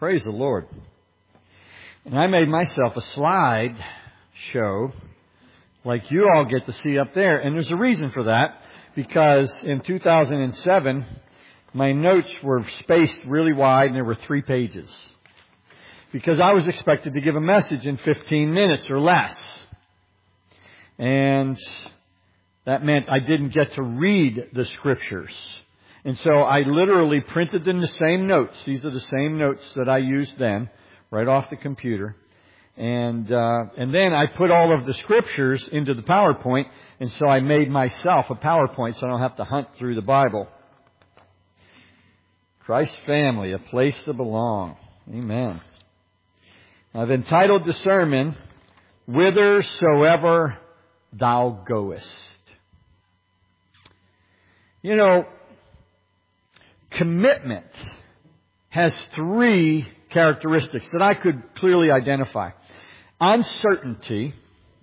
Praise the Lord. And I made myself a slide show like you all get to see up there. And there's a reason for that, because in 2007, my notes were spaced really wide and there were 3 pages. Because I was expected to give a message in 15 minutes or less. And that meant I didn't get to read the Scriptures. And so I literally printed in the same notes. These are the same notes that I used then, right off the computer. And then I put all of the Scriptures into the PowerPoint, and so I made myself a PowerPoint so I don't have to hunt through the Bible. Christ's family, a place to belong. Amen. I've entitled the sermon, Whithersoever Thou Goest. You know, commitment has 3 characteristics that I could clearly identify. Uncertainty,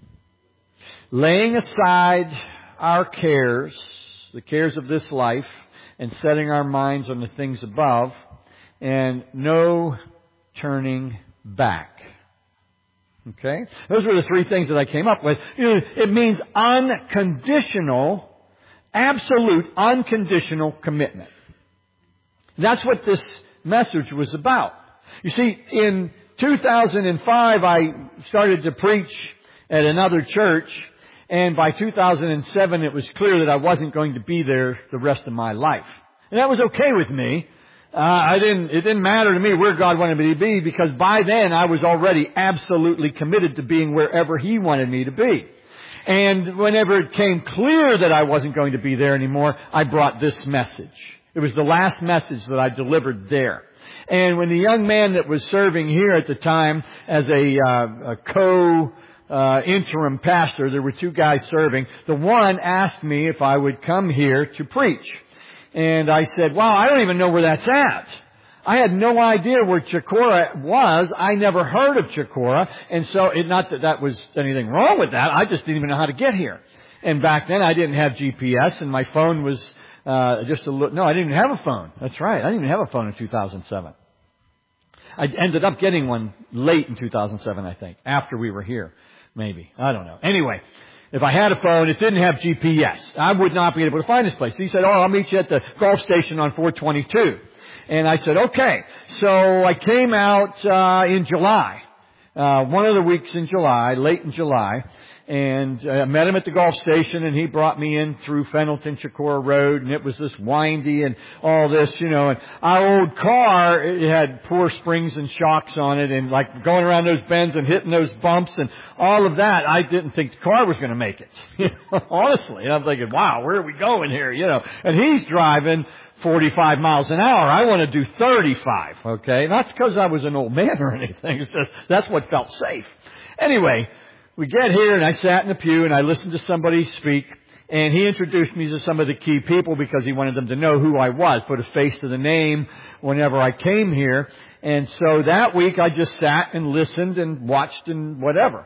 laying aside our cares, the cares of this life, and setting our minds on the things above, and no turning back. Okay? Those were the 3 things that I came up with. You know, it means unconditional, absolute unconditional commitment. That's what this message was about. You see, in 2005, I started to preach at another church, and by 2007, it was clear that I wasn't going to be there the rest of my life. And that was okay with me. It didn't matter to me where God wanted me to be, because by then I was already absolutely committed to being wherever He wanted me to be. And whenever it came clear that I wasn't going to be there anymore, I brought this message. It was the last message that I delivered there. And when the young man that was serving here at the time as a interim pastor, there were 2 guys serving. The one asked me if I would come here to preach. And I said, wow, I don't even know where that's at. I had no idea where Chicora was. I never heard of Chicora. And so, not that that was anything wrong with that. I just didn't even know how to get here. And back then I didn't have GPS, and my phone was I didn't even have a phone. That's right. I didn't even have a phone in 2007. I ended up getting one late in 2007, I think, after we were here. Maybe. I don't know. Anyway, if I had a phone, it didn't have GPS. I would not be able to find this place. He said, I'll meet you at the golf station on 422. And I said, okay. So I came out in July, one of the weeks in July, late in July, and I met him at the golf station, and he brought me in through Fenelton Chicora Road, and it was this windy and all this, you know, and our old car, it had poor springs and shocks on it, and like going around those bends and hitting those bumps and all of that, I didn't think the car was going to make it, you know, honestly. And I'm thinking, wow, where are we going here, you know? And he's driving 45 miles an hour. I want to do 35, okay? Not because I was an old man or anything. It's just, that's what felt safe. Anyway, we get here, and I sat in the pew, and I listened to somebody speak, and he introduced me to some of the key people because he wanted them to know who I was, put a face to the name whenever I came here. And so that week I just sat and listened and watched and whatever.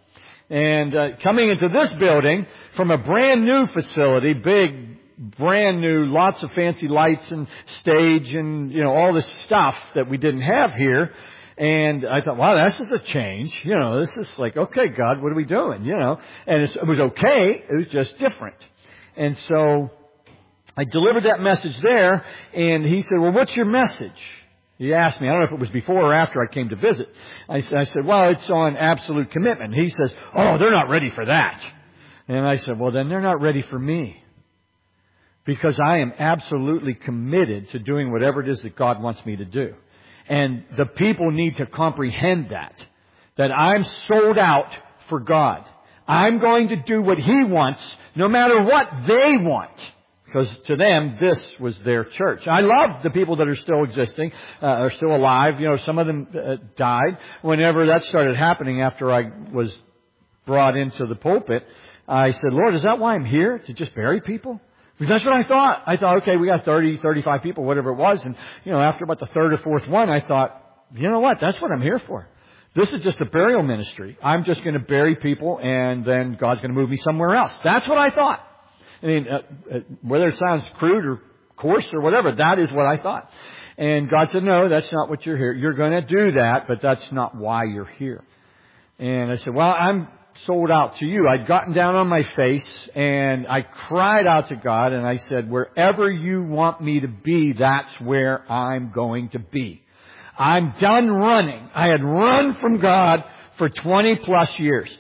And coming into this building from a brand new facility, big, brand new, lots of fancy lights and stage and, you know, all this stuff that we didn't have here. And I thought, wow, this is a change. You know, this is like, okay, God, what are we doing? You know, and it was okay. It was just different. And so I delivered that message there, and he said, well, what's your message? He asked me. I don't know if it was before or after I came to visit. I said, well, it's on absolute commitment. He says, oh, they're not ready for that. And I said, well, then they're not ready for me. Because I am absolutely committed to doing whatever it is that God wants me to do. And the people need to comprehend that I'm sold out for God. I'm going to do what He wants, no matter what they want. Because to them, this was their church. I love the people that are still existing, are still alive. You know, some of them died. Whenever that started happening after I was brought into the pulpit, I said, Lord, is that why I'm here? To just bury people? Because that's what I thought. I thought, okay, we got 30, 35 people, whatever it was. And, you know, after about the 3rd or 4th one, I thought, you know what? That's what I'm here for. This is just a burial ministry. I'm just going to bury people, and then God's going to move me somewhere else. That's what I thought. I mean, whether it sounds crude or course or whatever. That is what I thought. And God said, no, that's not what you're here. You're going to do that, but that's not why you're here. And I said, well, I'm sold out to you. I'd gotten down on my face and I cried out to God and I said, wherever you want me to be, that's where I'm going to be. I'm done running. I had run from God for 20 plus years.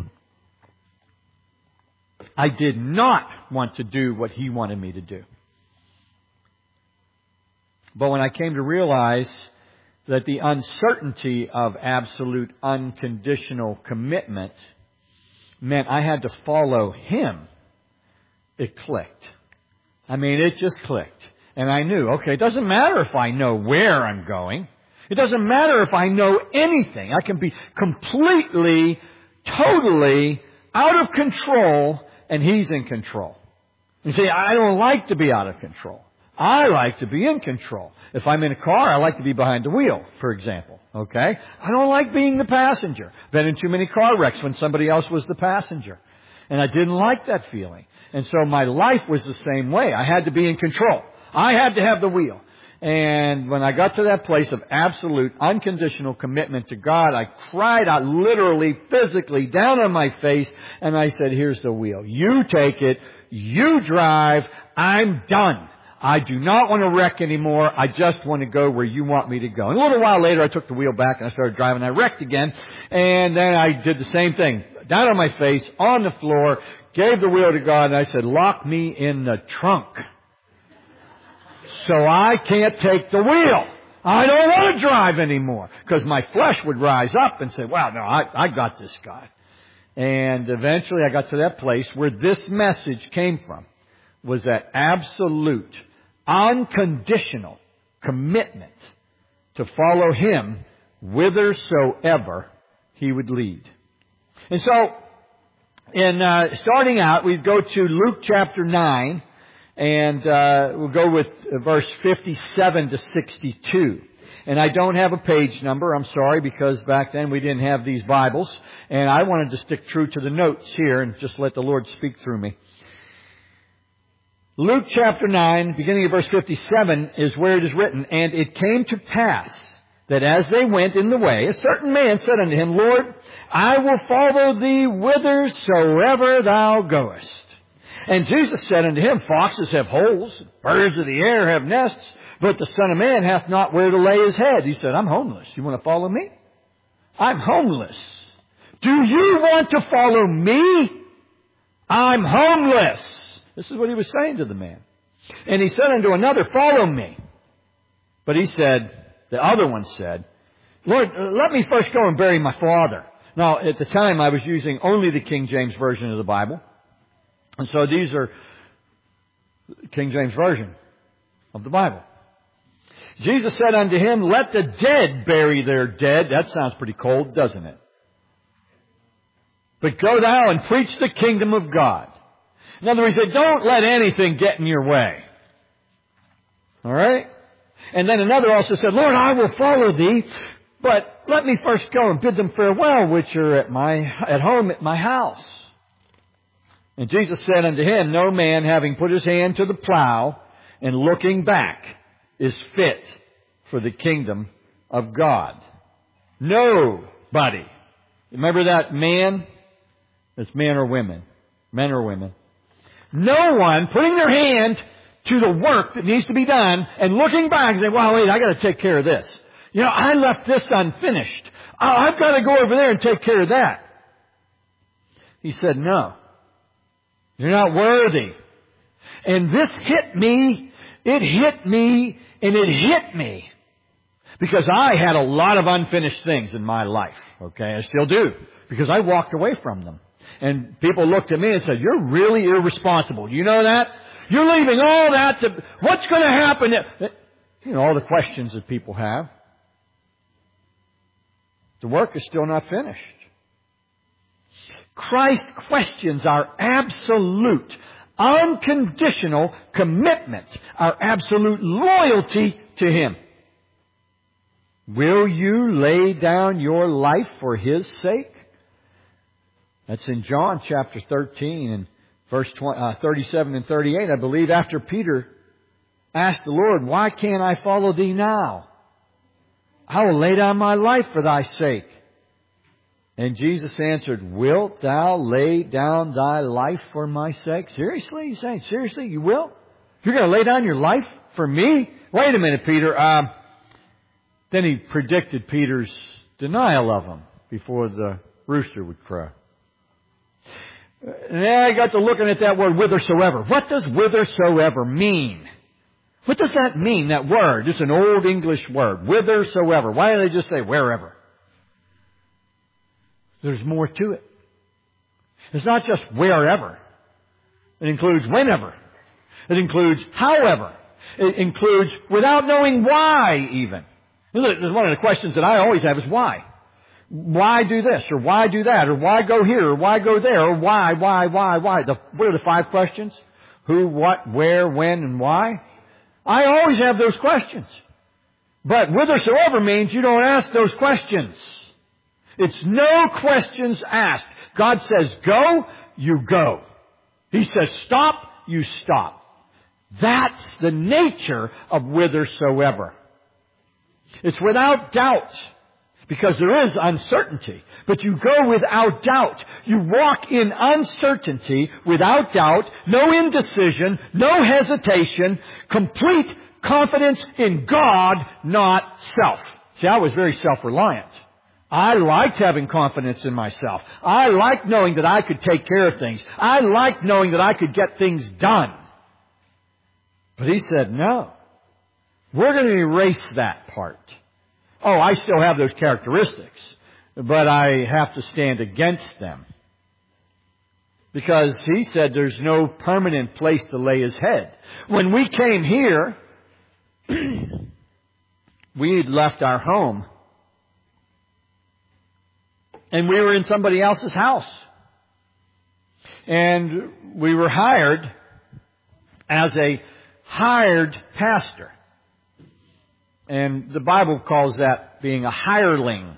I did not want to do what He wanted me to do. But when I came to realize that the uncertainty of absolute unconditional commitment meant I had to follow Him, it clicked. I mean, it just clicked. And I knew, okay, it doesn't matter if I know where I'm going. It doesn't matter if I know anything. I can be completely, totally out of control, and He's in control. You see, I don't like to be out of control. I like to be in control. If I'm in a car, I like to be behind the wheel, for example. Okay? I don't like being the passenger. Been in too many car wrecks when somebody else was the passenger. And I didn't like that feeling. And so my life was the same way. I had to be in control. I had to have the wheel. And when I got to that place of absolute, unconditional commitment to God, I cried out literally, physically, down on my face, and I said, here's the wheel. You take it. You drive. I'm done. I do not want to wreck anymore. I just want to go where you want me to go. And a little while later, I took the wheel back and I started driving. I wrecked again. And then I did the same thing. Down on my face, on the floor, gave the wheel to God, and I said, lock me in the trunk. So I can't take the wheel. I don't want to drive anymore. Because my flesh would rise up and say, wow, no, I got this, God. And eventually I got to that place where this message came from. Was that absolute, unconditional commitment to follow Him whithersoever He would lead. And so, in starting out, we go to Luke chapter 9, and we'll go with verse 57 to 62. And I don't have a page number, I'm sorry, because back then we didn't have these Bibles, and I wanted to stick true to the notes here and just let the Lord speak through me. Luke chapter 9, beginning of verse 57, is where it is written, and it came to pass that as they went in the way, a certain man said unto him, Lord, I will follow thee whithersoever thou goest. And Jesus said unto him, foxes have holes, birds of the air have nests, but the Son of Man hath not where to lay his head. He said, I'm homeless. You want to follow me? I'm homeless. Do you want to follow me? I'm homeless. This is what he was saying to the man. And he said unto another, follow me. But he said, the other one said, Lord, let me first go and bury my father. Now, at the time, I was using only the King James Version of the Bible. And so these are King James Version of the Bible. Jesus said unto him, let the dead bury their dead. That sounds pretty cold, doesn't it? But go thou and preach the kingdom of God. In other words, he said, don't let anything get in your way. All right? And then another also said, Lord, I will follow thee, but let me first go and bid them farewell, which are at home at my house. And Jesus said unto him, no man having put his hand to the plow and looking back is fit for the kingdom of God. Nobody. Remember that man? It's man or women. Men or women. No one putting their hand to the work that needs to be done and looking back and saying, well, wait, I got to take care of this. You know, I left this unfinished. I've got to go over there and take care of that. He said, no, you're not worthy. And this hit me. It hit me and it hit me because I had a lot of unfinished things in my life. Okay. I still do because I walked away from them. And people looked at me and said, you're really irresponsible. You know that? You're leaving all that to, what's going to happen? You know, all the questions that people have. The work is still not finished. Christ questions our absolute, unconditional commitment, our absolute loyalty to Him. Will you lay down your life for His sake? That's in John chapter 13 and verse 37 and 38. I believe after Peter asked the Lord, why can't I follow Thee now? I will lay down my life for Thy sake. And Jesus answered, wilt thou lay down thy life for my sake? Seriously? He's saying, seriously, you will? You're going to lay down your life for me? Wait a minute, Peter. Then he predicted Peter's denial of Him before the rooster would crow. And then I got to looking at that word, whithersoever. What does whithersoever mean? What does that mean, that word? It's an old English word, whithersoever. Why don't they just say wherever? There's more to it. It's not just wherever. It includes whenever. It includes however. It includes without knowing why even. One of the questions that I always have is why? Why do this? Or why do that? Or why go here? Or why go there? Or why? What are the 5 questions? Who, what, where, when, and why? I always have those questions. But whithersoever means you don't ask those questions. It's no questions asked. God says go, you go. He says stop, you stop. That's the nature of whithersoever. It's without doubt, because there is uncertainty. But you go without doubt. You walk in uncertainty without doubt, no indecision, no hesitation, complete confidence in God, not self. See, I was very self-reliant. I liked having confidence in myself. I liked knowing that I could take care of things. I liked knowing that I could get things done. But He said, no. We're going to erase that part. Oh, I still have those characteristics, but I have to stand against them. Because He said there's no permanent place to lay His head. When we came here, we had left our home. And we were in somebody else's house. And we were hired as a hired pastor. And the Bible calls that being a hireling.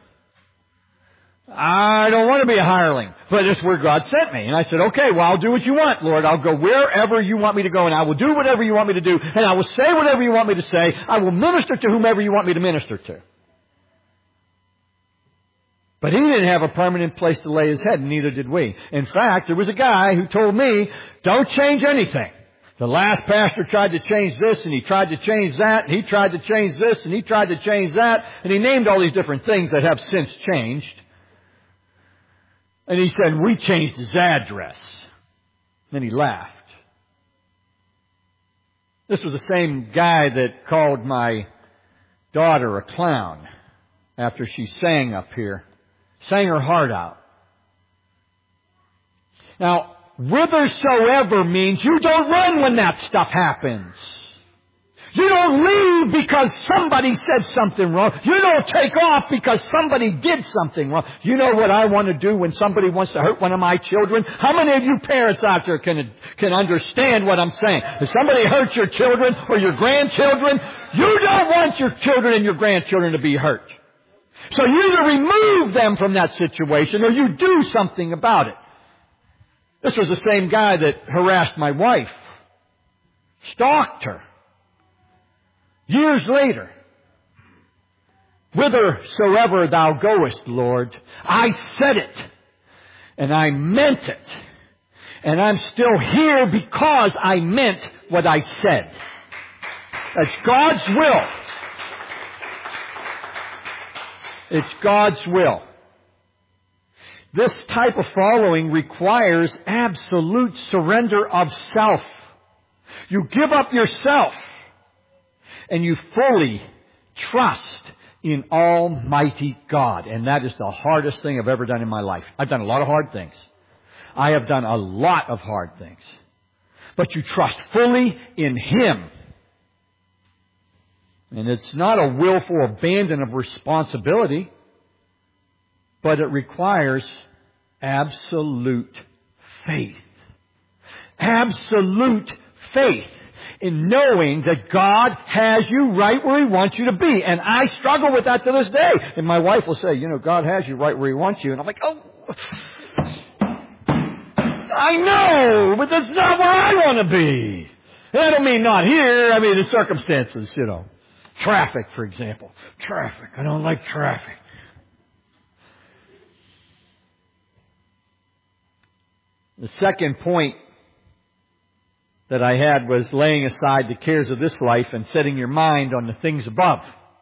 I don't want to be a hireling, but it's where God sent me. And I said, okay, well, I'll do what you want, Lord. I'll go wherever you want me to go, and I will do whatever you want me to do, and I will say whatever you want me to say. I will minister to whomever you want me to minister to. But he didn't have a permanent place to lay his head, and neither did we. In fact, there was a guy who told me, don't change anything. The last pastor tried to change this, and he tried to change that, and he tried to change this, and he tried to change that, and he named all these different things that have since changed. And he said, we changed his address. Then he laughed. This was the same guy that called my daughter a clown after she sang up here. Sang her heart out. Now, whithersoever means you don't run when that stuff happens. You don't leave because somebody said something wrong. You don't take off because somebody did something wrong. You know what I want to do when somebody wants to hurt one of my children? How many of you parents out there can understand what I'm saying? If somebody hurts your children or your grandchildren, you don't want your children and your grandchildren to be hurt. So you either remove them from that situation or you do something about it. This was the same guy that harassed my wife, stalked her. Years later, whithersoever thou goest, Lord, I said it, and I meant it, and I'm still here because I meant what I said. That's God's will. It's God's will. This type of following requires absolute surrender of self. You give up yourself and you fully trust in Almighty God. And that is the hardest thing I've ever done in my life. I've done a lot of hard things. I have done a lot of hard things. But you trust fully in Him. And it's not a willful abandon of responsibility, but it requires absolute faith. Absolute faith in knowing that God has you right where He wants you to be. And I struggle with that to this day. And my wife will say, God has you right where He wants you. And I'm like, I know, but that's not where I want to be. And I don't mean not here, I mean in circumstances, you know. Traffic, for example. Traffic. I don't like traffic. The second point that I had was laying aside the cares of this life and setting your mind on the things above.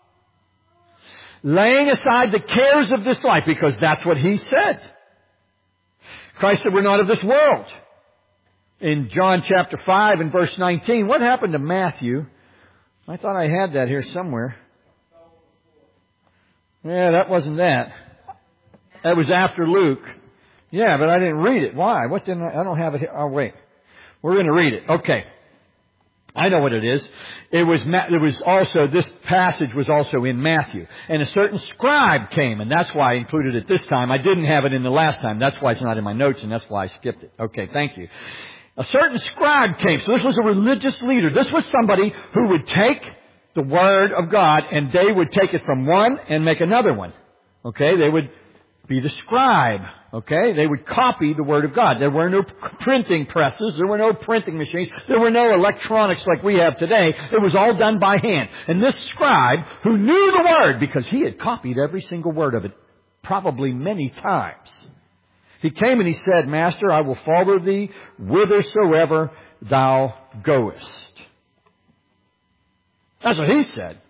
Laying aside the cares of this life, because that's what He said. Christ said we're not of this world. In John chapter 5 and verse 19, what happened to Matthew? I thought I had that here somewhere. Yeah, that wasn't that. That was after Luke. Yeah, but I didn't read it. Why? What didn't I don't have it here. Oh, wait. We're going to read it. Okay. I know what it is. This passage was also in Matthew. And a certain scribe came, and that's why I included it this time. I didn't have it in the last time. That's why it's not in my notes, and that's why I skipped it. Okay, thank you. A certain scribe came. So this was a religious leader. This was somebody who would take the Word of God, and they would take it from one and make another one. Okay, they would be the scribe. Okay, they would copy the Word of God. There were no printing presses. There were no printing machines. There were no electronics like we have today. It was all done by hand. And this scribe, who knew the Word, because he had copied every single word of it, probably many times, he came and he said, Master, I will follow thee whithersoever thou goest. That's what he said.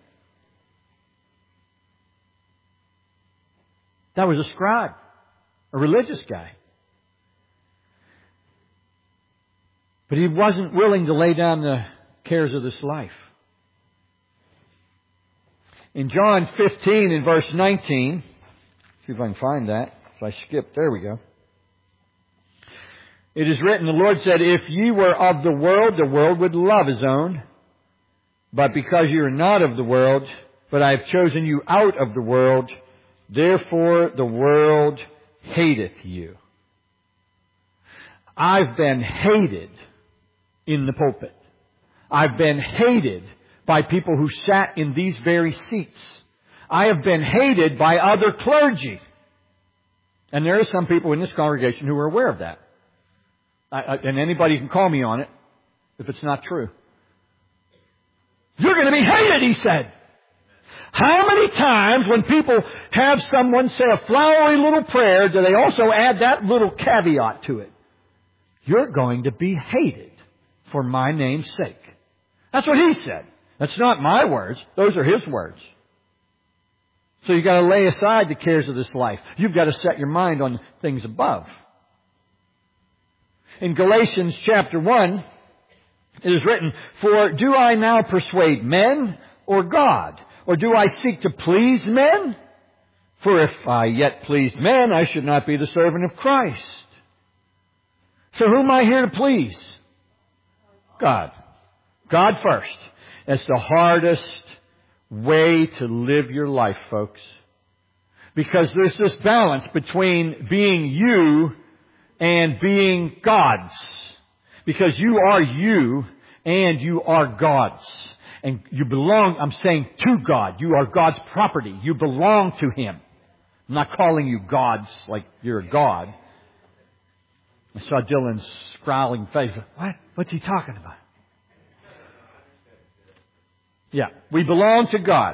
That was a scribe, a religious guy. But he wasn't willing to lay down the cares of this life. In John 15 in verse 19, see if I can find that. So I skipped. There we go. It is written, the Lord said, if ye were of the world would love his own. But because you are not of the world, but I have chosen you out of the world, therefore the world hateth you. I've been hated in the pulpit. I've been hated by people who sat in these very seats. I have been hated by other clergy. And there are some people in this congregation who are aware of that. And anybody can call me on it if it's not true. You're going to be hated, he said. How many times when people have someone say a flowery little prayer, do they also add that little caveat to it? You're going to be hated for my name's sake. That's what he said. That's not my words. Those are his words. So you've got to lay aside the cares of this life. You've got to set your mind on things above. In Galatians chapter 1, it is written, for do I now persuade men or God? Or do I seek to please men? For if I yet pleased men, I should not be the servant of Christ. So who am I here to please? God. God first. That's the hardest way to live your life, folks. Because there's this balance between being you and being God's. Because you are you and you are God's. And you belong, I'm saying, to God. You are God's property. You belong to Him. I'm not calling you gods like you're a god. I saw Dylan's scowling face. What? What's he talking about? Yeah, we belong to God.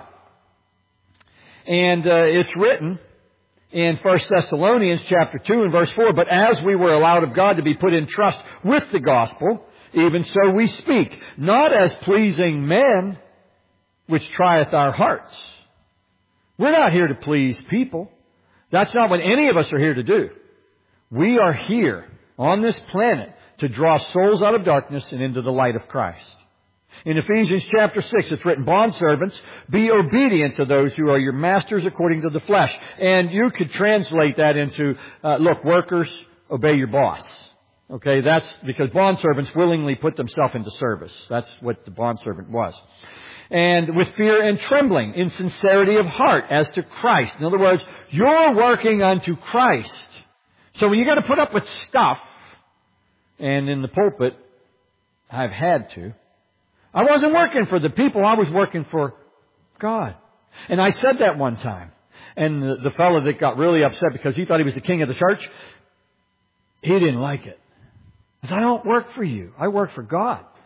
And it's written in 1 Thessalonians chapter 2 and verse 4, but as we were allowed of God to be put in trust with the gospel, even so we speak, not as pleasing men, which trieth our hearts. We're not here to please people. That's not what any of us are here to do. We are here on this planet to draw souls out of darkness and into the light of Christ. In Ephesians chapter 6, it's written, bondservants, be obedient to those who are your masters according to the flesh. And you could translate that into, look, workers, obey your boss. Okay, that's because bondservants willingly put themselves into service. That's what the bondservant was. And with fear and trembling, in sincerity of heart, as to Christ. In other words, you're working unto Christ. So when you got to put up with stuff, and in the pulpit, I've had to, I wasn't working for the people, I was working for God. And I said that one time. And the fellow that got really upset because he thought he was the king of the church, he didn't like it. I said, I don't work for you. I work for God.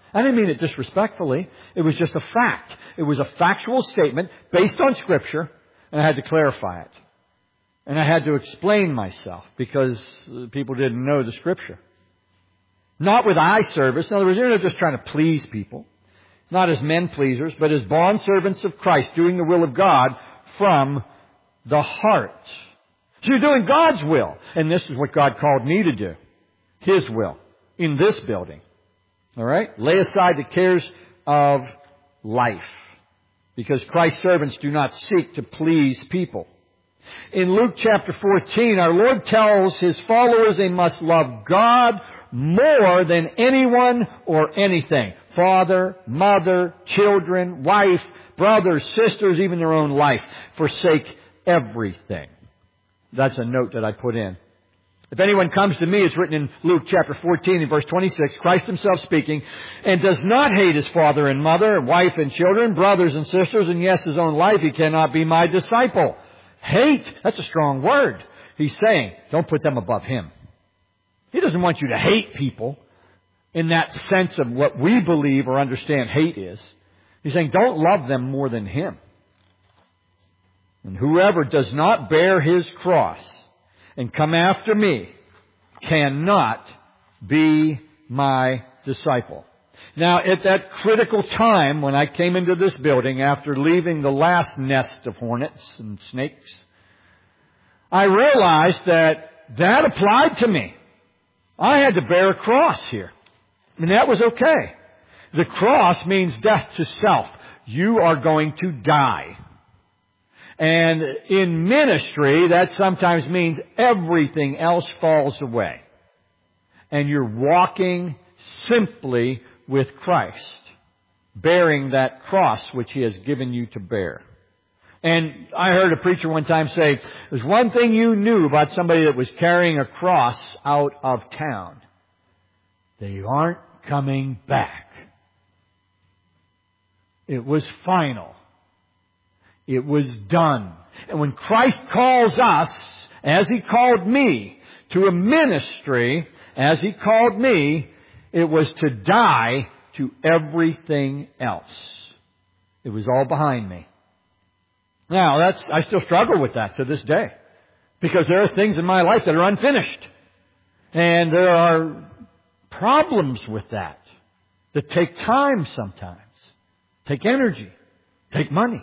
I didn't mean it disrespectfully. It was just a fact. It was a factual statement based on Scripture, and I had to clarify it. And I had to explain myself because people didn't know the Scripture. Not with eye service. In other words, you're not just trying to please people. Not as men pleasers, but as bondservants of Christ, doing the will of God from the heart. So you're doing God's will. And this is what God called me to do. His will. In this building. All right? Lay aside the cares of life. Because Christ's servants do not seek to please people. In Luke chapter 14, our Lord tells His followers they must love God more than anyone or anything. Father, mother, children, wife, brothers, sisters, even their own life. Forsake everything. That's a note that I put in. If anyone comes to me, it's written in Luke chapter 14 and verse 26, Christ Himself speaking, and does not hate his father and mother, and wife and children, brothers and sisters, and yes, his own life, he cannot be my disciple. Hate, that's a strong word. He's saying, don't put them above Him. He doesn't want you to hate people in that sense of what we believe or understand hate is. He's saying, don't love them more than Him. And whoever does not bear his cross and come after me cannot be my disciple. Now, at that critical time when I came into this building after leaving the last nest of hornets and snakes, I realized that applied to me. I had to bear a cross here. And that was okay. The cross means death to self. You are going to die. And in ministry, that sometimes means everything else falls away. And you're walking simply with Christ, bearing that cross which He has given you to bear. And I heard a preacher one time say, there's one thing you knew about somebody that was carrying a cross out of town. They aren't coming back. It was final. It was done. And when Christ calls us, as He called me, to a ministry, as He called me, it was to die to everything else. It was all behind me. Now, I still struggle with that to this day. Because there are things in my life that are unfinished. And there are problems with that take time sometimes. Take energy. Take money.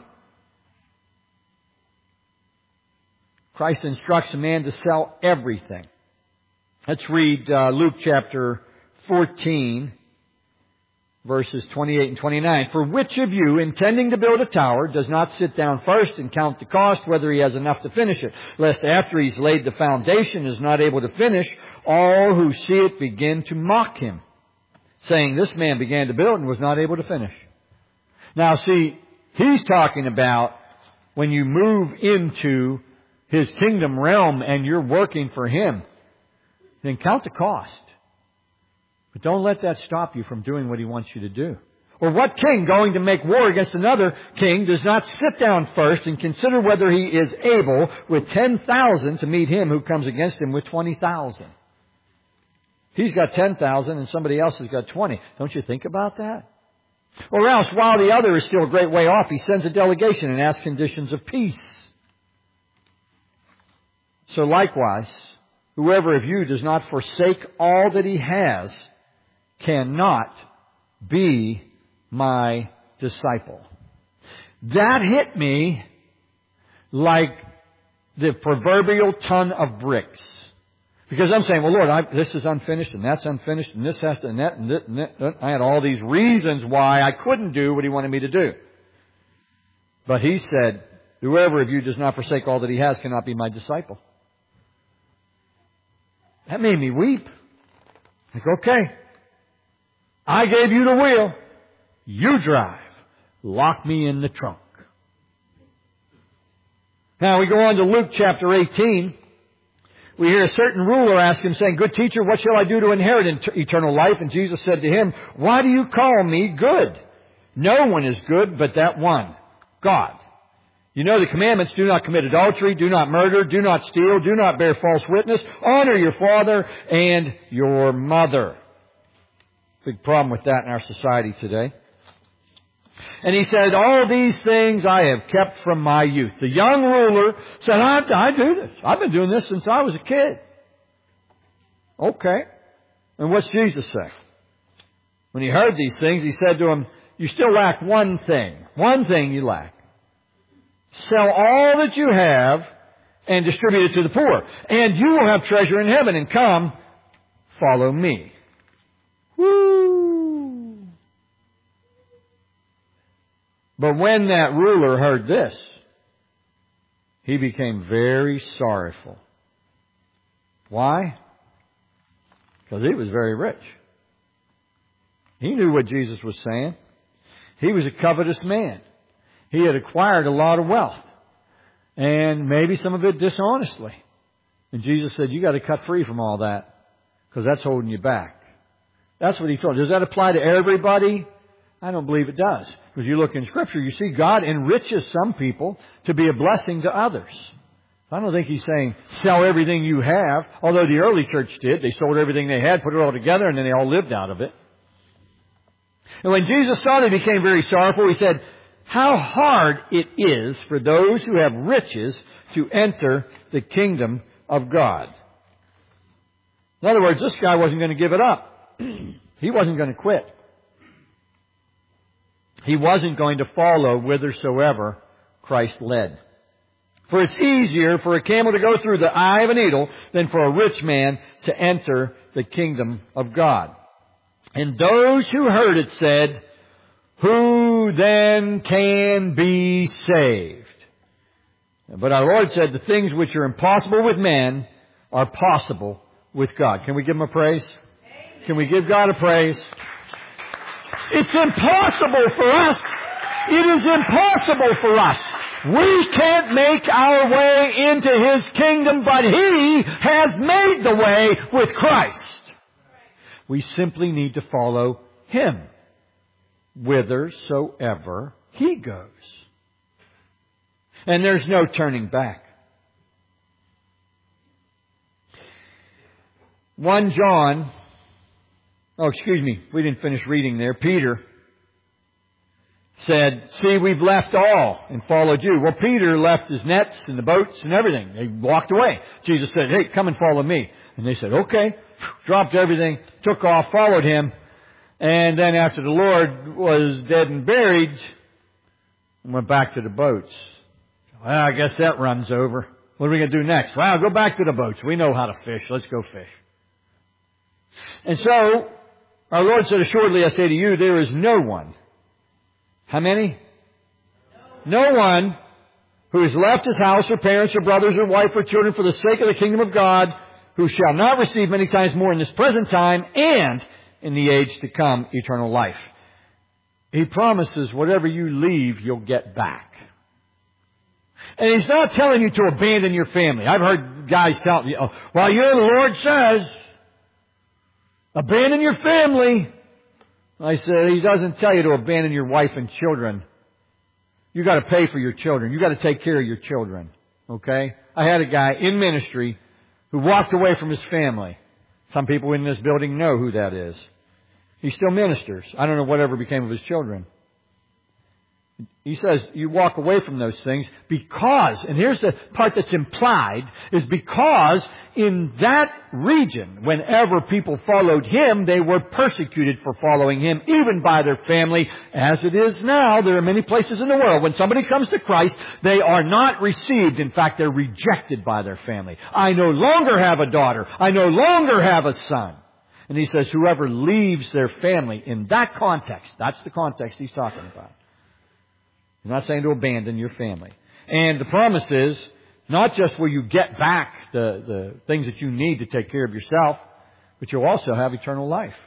Christ instructs a man to sell everything. Let's read Luke chapter 14, verses 28 and 29. For which of you, intending to build a tower, does not sit down first and count the cost, whether he has enough to finish it, lest after he's laid the foundation and is not able to finish, all who see it begin to mock him, saying, this man began to build and was not able to finish. Now see, he's talking about when you move into His kingdom realm and you're working for Him, then count the cost. But don't let that stop you from doing what He wants you to do. Or what king going to make war against another king does not sit down first and consider whether he is able with 10,000 to meet him who comes against him with 20,000? He's got 10,000 and somebody else has got 20. Don't you think about that? Or else, while the other is still a great way off, he sends a delegation and asks conditions of peace. So likewise, whoever of you does not forsake all that he has cannot be my disciple. That hit me like the proverbial ton of bricks. Because I'm saying, well, Lord, this is unfinished, and that's unfinished, and this has to, and that, and that, and that. I had all these reasons why I couldn't do what He wanted me to do. But He said, whoever of you does not forsake all that he has cannot be my disciple. That made me weep. Like, okay, I gave you the wheel. You drive. Lock me in the trunk. Now we go on to Luke chapter 18. We hear a certain ruler ask Him, saying, good teacher, what shall I do to inherit eternal life? And Jesus said to him, why do you call me good? No one is good but that one, God. You know the commandments: do not commit adultery, do not murder, do not steal, do not bear false witness, honor your father and your mother. Big problem with that in our society today. And he said, all these things I have kept from my youth. The young ruler said, I do this. I've been doing this since I was a kid. Okay. And what's Jesus say? When he heard these things, he said to him, you still lack one thing. One thing you lack. Sell all that you have and distribute it to the poor. And you will have treasure in heaven. And come, follow me. Woo! But when that ruler heard this, he became very sorrowful. Why? Because he was very rich. He knew what Jesus was saying. He was a covetous man. He had acquired a lot of wealth. And maybe some of it dishonestly. And Jesus said, you got to cut free from all that. Because that's holding you back. That's what he told. Does that apply to everybody? I don't believe it does. Because you look in Scripture, you see God enriches some people to be a blessing to others. I don't think he's saying, sell everything you have. Although the early church did. They sold everything they had, put it all together, and then they all lived out of it. And when Jesus saw that, he became very sorrowful. He said, how hard it is for those who have riches to enter the kingdom of God. In other words, this guy wasn't going to give it up. He wasn't going to quit. He wasn't going to follow whithersoever Christ led. For it's easier for a camel to go through the eye of a needle than for a rich man to enter the kingdom of God. And those who heard it said, who then can be saved? But our Lord said, the things which are impossible with man are possible with God. Can we give Him a praise? Amen. Can we give God a praise? It's impossible for us. It is impossible for us. We can't make our way into His kingdom, but He has made the way with Christ. We simply need to follow Him whithersoever He goes. And there's no turning back. 1 John, we didn't finish reading there. Peter said, see, we've left all and followed you. Well, Peter left his nets and the boats and everything. They walked away. Jesus said, hey, come and follow me. And they said, okay. Dropped everything, took off, followed Him. And then after the Lord was dead and buried, went back to the boats. Well, I guess that runs over. What are we going to do next? Well, go back to the boats. We know how to fish. Let's go fish. And so, our Lord said, assuredly I say to you, there is no one. How many? No one who has left his house or parents or brothers or wife or children for the sake of the kingdom of God, who shall not receive many times more in this present time and in the age to come eternal life. He promises whatever you leave, you'll get back. And He's not telling you to abandon your family. I've heard guys tell me, oh, well, the Lord says, abandon your family. I said, He doesn't tell you to abandon your wife and children. You got to pay for your children. You got to take care of your children. Okay? I had a guy in ministry who walked away from his family. Some people in this building know who that is. He still ministers. I don't know whatever became of his children. He says you walk away from those things because, and here's the part that's implied, is because in that region, whenever people followed Him, they were persecuted for following Him, even by their family. As it is now, there are many places in the world, when somebody comes to Christ, they are not received. In fact, they're rejected by their family. I no longer have a daughter. I no longer have a son. And He says whoever leaves their family in that context, that's the context He's talking about. He's not saying to abandon your family. And the promise is, not just will you get back the things that you need to take care of yourself, but you'll also have eternal life.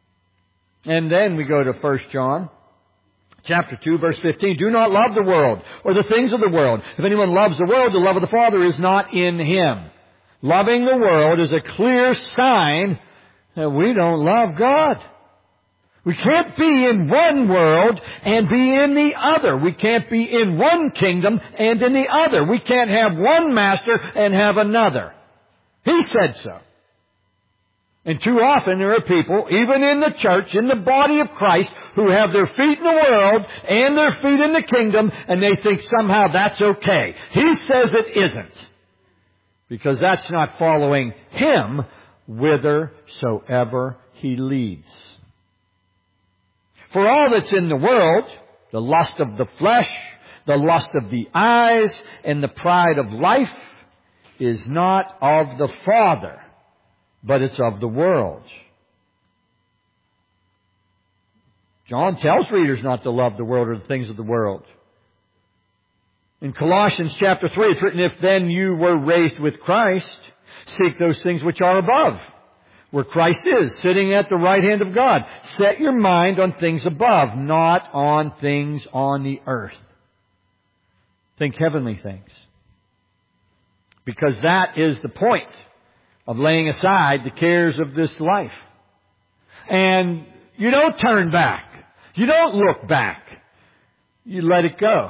And then we go to 1 John chapter 2, verse 15. Do not love the world or the things of the world. If anyone loves the world, the love of the Father is not in him. Loving the world is a clear sign that we don't love God. We can't be in one world and be in the other. We can't be in one kingdom and in the other. We can't have one master and have another. He said so. And too often there are people, even in the church, in the body of Christ, who have their feet in the world and their feet in the kingdom, and they think somehow that's okay. He says it isn't. Because that's not following Him whithersoever He leads. For all that's in the world, the lust of the flesh, the lust of the eyes, and the pride of life, is not of the Father, but it's of the world. John tells readers not to love the world or the things of the world. In Colossians chapter 3, it's written, if then you were raised with Christ, seek those things which are above, where Christ is, sitting at the right hand of God. Set your mind on things above, not on things on the earth. Think heavenly things. Because that is the point of laying aside the cares of this life. And you don't turn back. You don't look back. You let it go.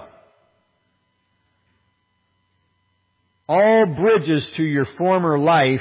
All bridges to your former life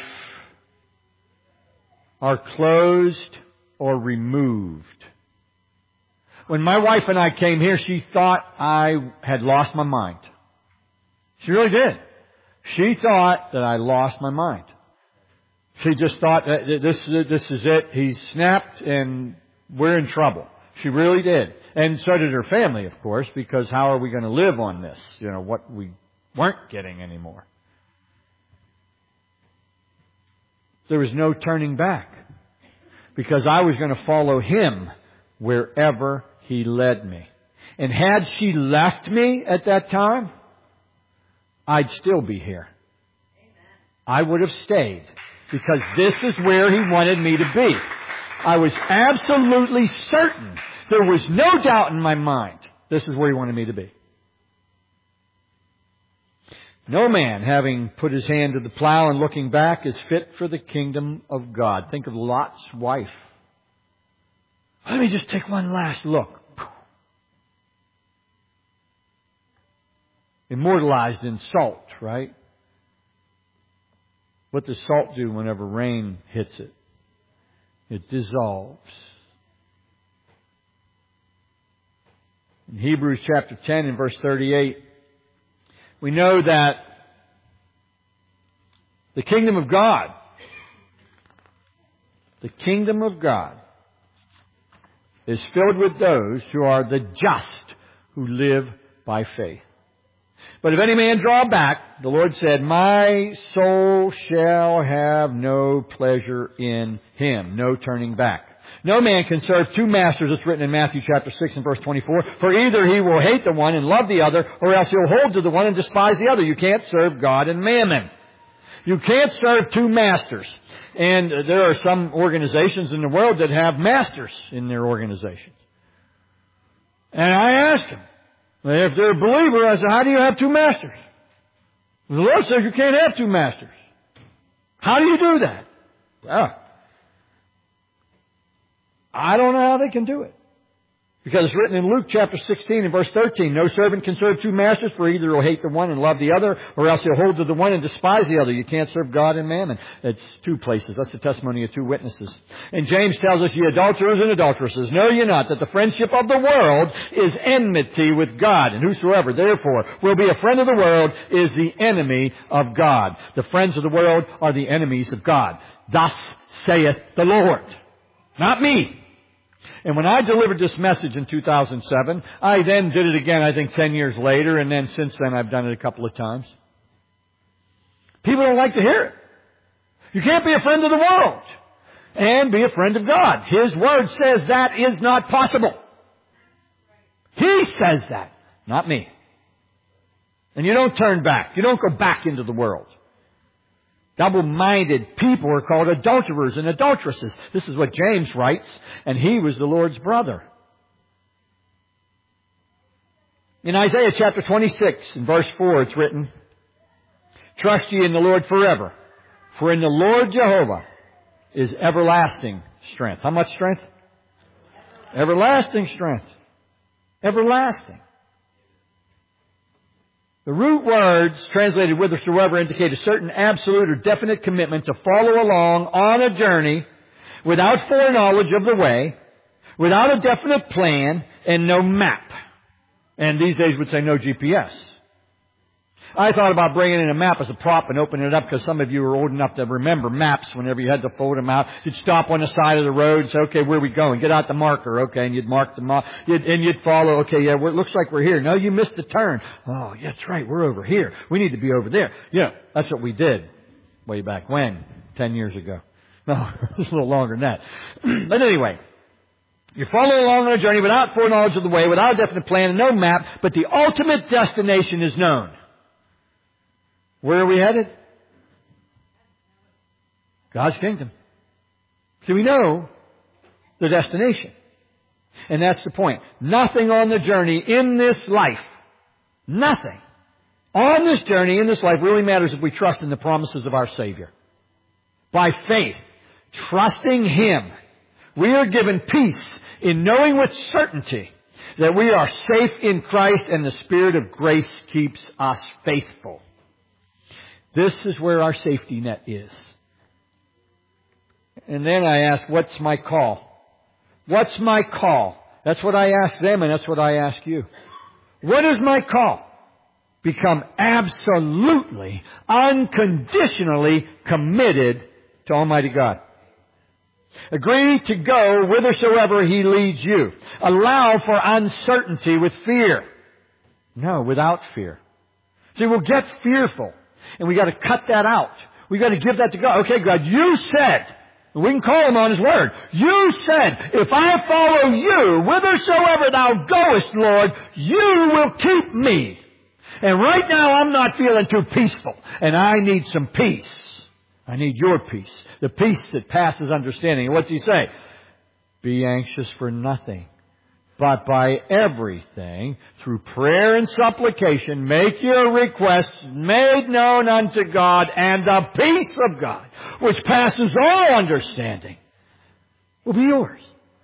are closed or removed. When my wife and I came here, she thought I had lost my mind. She really did. She thought that I lost my mind. She just thought that this is it. He's snapped and we're in trouble. She really did. And so did her family, of course, because how are we going to live on this? You know, what we weren't getting anymore. There was no turning back. Because I was going to follow Him wherever He led me. And had she left me at that time, I'd still be here. I would have stayed. Because this is where He wanted me to be. I was absolutely certain. There was no doubt in my mind. This is where He wanted me to be. No man, having put his hand to the plow and looking back, is fit for the kingdom of God. Think of Lot's wife. Let me just take one last look. Immortalized in salt, right? What does salt do whenever rain hits it? It dissolves. In Hebrews chapter 10 and verse 38, we know that the kingdom of God is filled with those who are the just, who live by faith. But if any man draw back, the Lord said, my soul shall have no pleasure in him. No turning back. No man can serve two masters, it's written in Matthew chapter 6 and verse 24. For either he will hate the one and love the other, or else he'll hold to the one and despise the other. You can't serve God and mammon. You can't serve two masters. And there are some organizations in the world that have masters in their organizations. And I asked them, if they're a believer, I said, how do you have two masters? The Lord says you can't have two masters. How do you do that? Well, I don't know how they can do it. Because it's written in Luke chapter 16 and verse 13, no servant can serve two masters, for either he'll hate the one and love the other, or else he'll hold to the one and despise the other. You can't serve God and mammon. It's two places. That's the testimony of two witnesses. And James tells us, ye adulterers and adulteresses, know ye not that the friendship of the world is enmity with God, and whosoever therefore will be a friend of the world is the enemy of God. The friends of the world are the enemies of God. Thus saith the Lord. Not me. And when I delivered this message in 2007, I then did it again, I think 10 years later, and then since then I've done it a couple of times. People don't like to hear it. You can't be a friend of the world and be a friend of God. His Word says that is not possible. He says that, not me. And you don't turn back. You don't go back into the world. Double-minded people are called adulterers and adulteresses. This is what James writes, and he was the Lord's brother. In Isaiah chapter 26, in verse 4, it's written, trust ye in the Lord forever, for in the Lord Jehovah is everlasting strength. How much strength? Everlasting strength. Everlasting. The root words, translated whithersoever, indicate a certain absolute or definite commitment to follow along on a journey without foreknowledge of the way, without a definite plan, and no map. And these days would say no GPS. I thought about bringing in a map as a prop and opening it up because some of you are old enough to remember maps whenever you had to fold them out. You'd stop on the side of the road and say, okay, where are we going? Get out the marker, okay, and you'd mark them off. And you'd follow, okay, yeah, it looks like we're here. No, you missed the turn. Oh, yeah, that's right, we're over here. We need to be over there. Yeah, that's what we did way back when, 10 years ago. No, it's a little longer than that. But anyway, you're following along on a journey without foreknowledge of the way, without a definite plan and no map, but the ultimate destination is known. Where are we headed? God's kingdom. See, we know the destination. And that's the point. Nothing on the journey in this life, nothing on this journey in this life really matters if we trust in the promises of our Savior. By faith, trusting Him, we are given peace in knowing with certainty that we are safe in Christ and the Spirit of grace keeps us faithful. This is where our safety net is. And then I ask, what's my call? What's my call? That's what I ask them and that's what I ask you. What is my call? Become absolutely, unconditionally committed to Almighty God. Agree to go whithersoever He leads you. Allow for uncertainty with fear. No, without fear. See, we'll get fearful. And we got to cut that out. We got to give that to God. Okay, God, you said, and we can call Him on His word. You said, if I follow you, whithersoever thou goest, Lord, you will keep me. And right now I'm not feeling too peaceful. And I need some peace. I need your peace. The peace that passes understanding. And what's He say? Be anxious for nothing. But by everything, through prayer and supplication, make your requests made known unto God, and the peace of God, which passes all understanding, will be yours.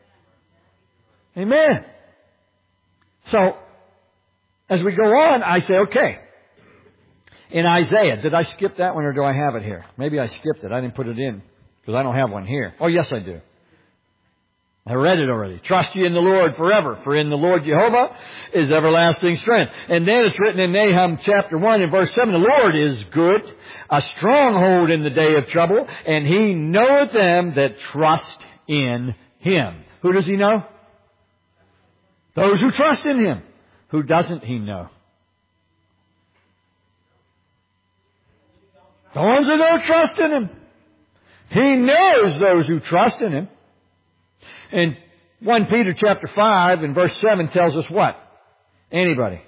Amen. So, as we go on, I say, okay. In Isaiah, did I skip that one or do I have it here? Maybe I skipped it. I didn't put it in because I don't have one here. Oh, yes, I do. I read it already. Trust ye in the Lord forever, for in the Lord Jehovah is everlasting strength. And then it's written in Nahum chapter 1 and verse 7, the Lord is good, a stronghold in the day of trouble, and He knoweth them that trust in Him. Who does He know? Those who trust in Him. Who doesn't He know? The ones that don't trust in Him. He knows those who trust in Him. And 1 Peter chapter 5 and verse 7 tells us what? Anybody?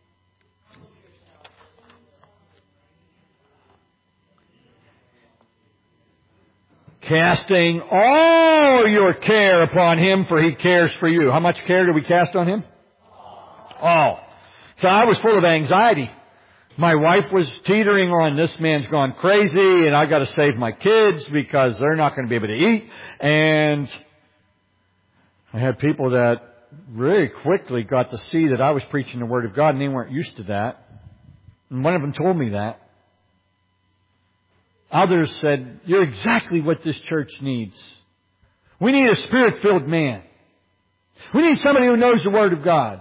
Casting all your care upon Him, for He cares for you. How much care do we cast on Him? All. So I was full of anxiety. My wife was teetering on, this man's gone crazy and I got to save my kids because they're not going to be able to eat. And I had people that really quickly got to see that I was preaching the Word of God and they weren't used to that. And one of them told me that. Others said, you're exactly what this church needs. We need a Spirit-filled man. We need somebody who knows the Word of God.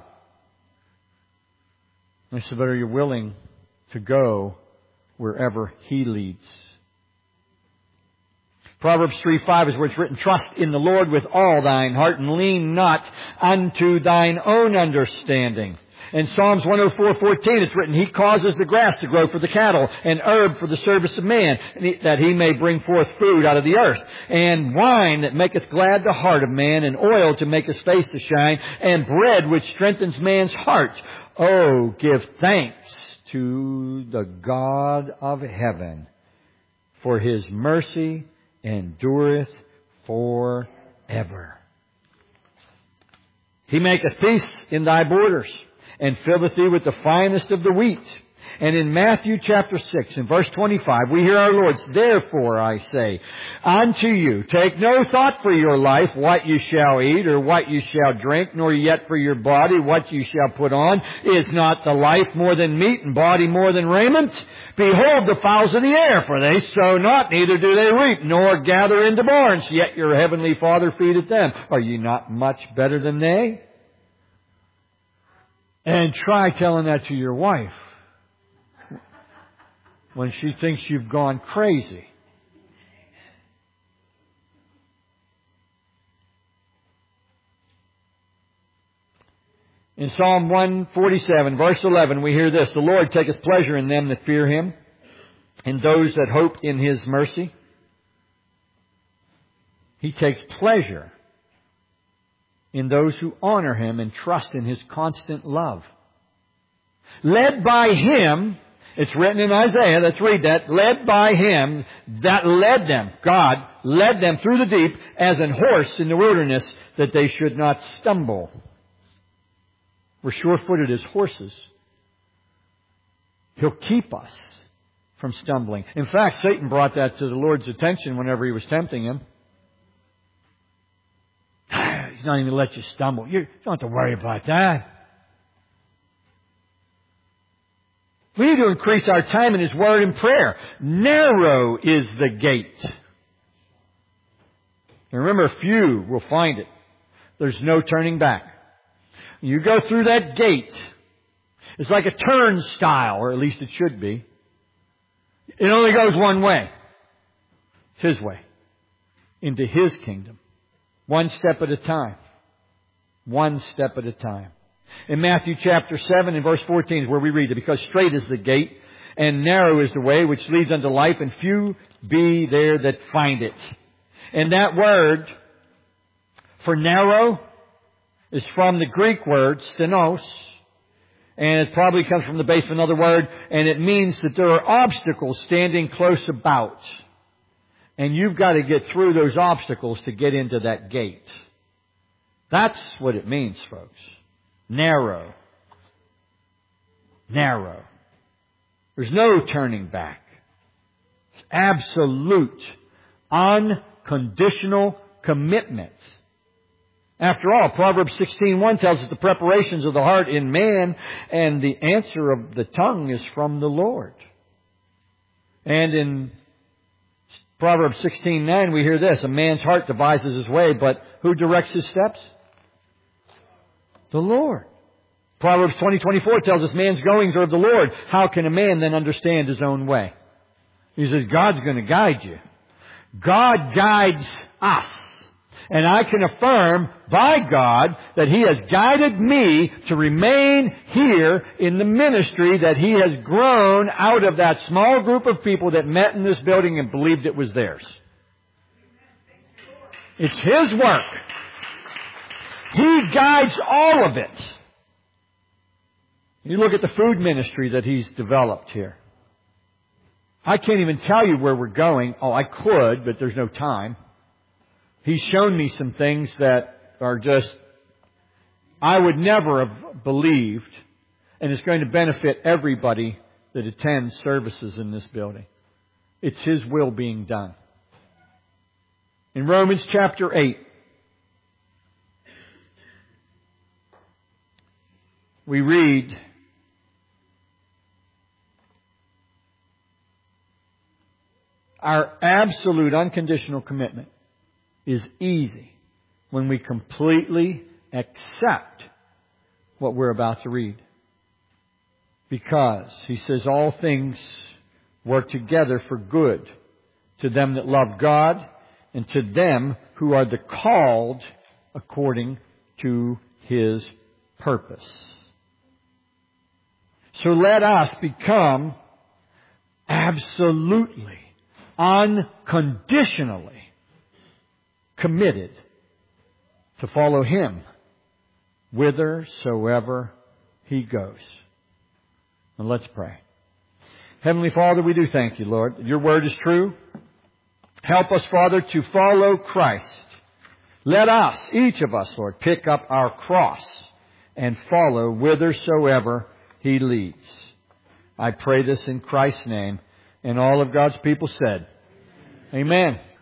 I said, but are you willing to go wherever He leads? Proverbs 3:5 is where it's written, trust in the Lord with all thine heart and lean not unto thine own understanding. In Psalms 104:14 it's written, He causes the grass to grow for the cattle and herb for the service of man, that he may bring forth food out of the earth, and wine that maketh glad the heart of man, and oil to make his face to shine, and bread which strengthens man's heart. Oh, give thanks to the God of heaven, for His mercy endureth forever. He maketh peace in thy borders, and filleth thee with the finest of the wheat. And in Matthew chapter 6 and verse 25, we hear our Lord's, "Therefore I say unto you, take no thought for your life, what you shall eat or what you shall drink, nor yet for your body, what you shall put on. Is not the life more than meat and body more than raiment? Behold the fowls of the air, for they sow not, neither do they reap, nor gather into barns, yet your heavenly Father feedeth them. Are ye not much better than they?" And try telling that to your wife when she thinks you've gone crazy. In Psalm 147, verse 11, we hear this, "The Lord taketh pleasure in them that fear Him, in those that hope in His mercy." He takes pleasure in those who honor Him and trust in His constant love. Led by Him, it's written in Isaiah, let's read that, led by Him, that led them, God led them through the deep as an horse in the wilderness, that they should not stumble. We're sure-footed as horses. He'll keep us from stumbling. In fact, Satan brought that to the Lord's attention whenever He was tempting Him. He's not even going to let you stumble. You don't have to worry about that. We need to increase our time in His Word and prayer. Narrow is the gate. And remember, few will find it. There's no turning back. You go through that gate. It's like a turnstile, or at least it should be. It only goes one way. It's His way. Into His kingdom. One step at a time. One step at a time. In Matthew chapter 7 and verse 14 is where we read it. "Because straight is the gate, and narrow is the way which leads unto life, and few be there that find it." And that word for narrow is from the Greek word stenos. And it probably comes from the base of another word. And it means that there are obstacles standing close about. And you've got to get through those obstacles to get into that gate. That's what it means, folks. Narrow. Narrow. There's no turning back. It's absolute, unconditional commitment. After all, Proverbs 16:1 tells us the preparations of the heart in man, and the answer of the tongue is from the Lord. And in Proverbs 16:9 we hear this, "A man's heart devises his way, but who directs his steps? The Lord." Proverbs 20:24 tells us man's goings are of the Lord. How can a man then understand his own way? He says God's going to guide you. God guides us. And I can affirm by God that He has guided me to remain here in the ministry, that He has grown out of that small group of people that met in this building and believed it was theirs. It's His work. He guides all of it. You look at the food ministry that He's developed here. I can't even tell you where we're going. Oh, I could, but there's no time. He's shown me some things that are just, I would never have believed, and it's going to benefit everybody that attends services in this building. It's His will being done. In Romans chapter 8, we read, "Our absolute unconditional commitment is easy when we completely accept what we're about to read. Because," he says, "all things work together for good to them that love God and to them who are the called according to His purpose." So let us become absolutely, unconditionally committed to follow Him whithersoever He goes. And let's pray. Heavenly Father, we do thank You, Lord. Your word is true. Help us, Father, to follow Christ. Let us, each of us, Lord, pick up our cross and follow whithersoever He leads. I pray this in Christ's name. And all of God's people said, Amen.